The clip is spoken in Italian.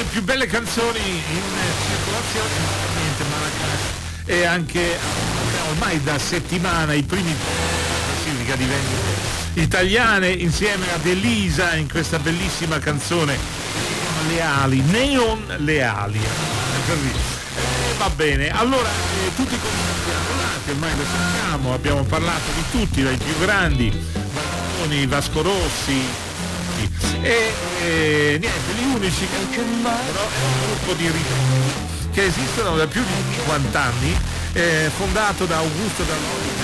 più belle canzoni in circolazione, niente Marracash, e anche ormai da settimana i primi classifica di vendite italiane insieme ad Elisa in questa bellissima canzone Le ali, Neon Le ali, così. Va bene, allora tutti considerati, ormai lo sappiamo, abbiamo parlato di tutti, dai più grandi, Baroni, Vasco Rossi, e niente, gli unici che però è un gruppo di ritorni che esistono da più di 50 anni, fondato da Augusto Dall'Oglio